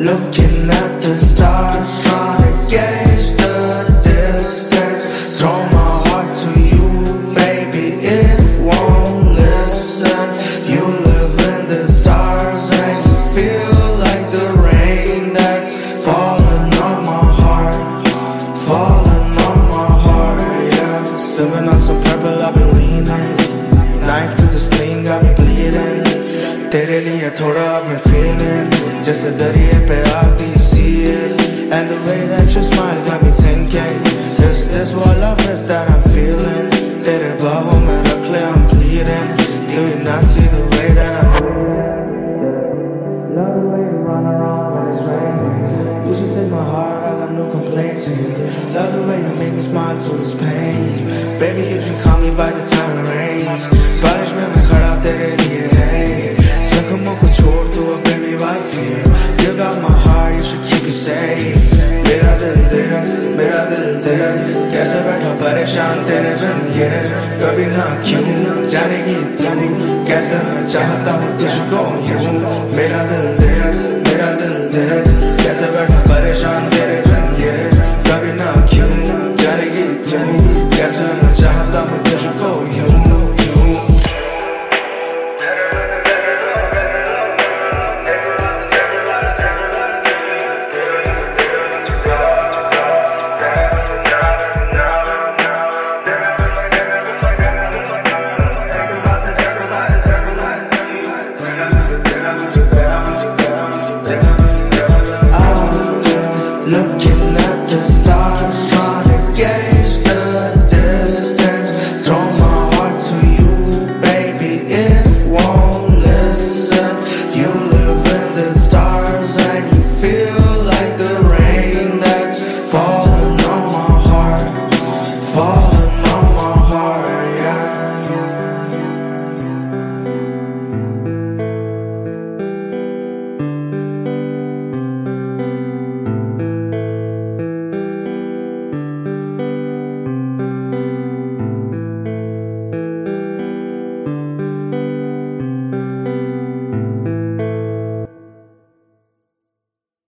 Looking at the stars, trying to gauge the distance. Throw my heart to you, baby, it won't listen. You live in the stars and you feel like the rain that's falling on my heart, falling on my heart, yeah. Sipping on some purple, I've been leaning. Knife to the spleen, got me bleeding. तेरे लिए थोड़ा I've been feeling जैसे दरिया पे आग, do you see it? And the way that you smile got me thinking, is this what love is that I'm feeling? तेरे बाहों में रख ले, I'm bleeding. Do you not see the way that I'm? Love the way you run around when it's raining. You should take my heart, I got no complaints here. Love the way you make me smile through this pain. Baby, you can call me by the time it rains. बारिश में मैं खड़ा तेरे लिए है. जख्मों को छोड़ तू अब baby why fear? You got my heart, you should keep it safe. मेरा दिल देख कैसे बैठा परेशान तेरे बिन ये. कभी ना क्यों जानेगी तू कैसे मैं चाहता हूँ तुझको यूं. मेरा दिल देख कैसे बैठा परेशान तेरे बिन ये. कभी ना क्यों जानेगी तू कैसे मैं चाहता हूँ तुझको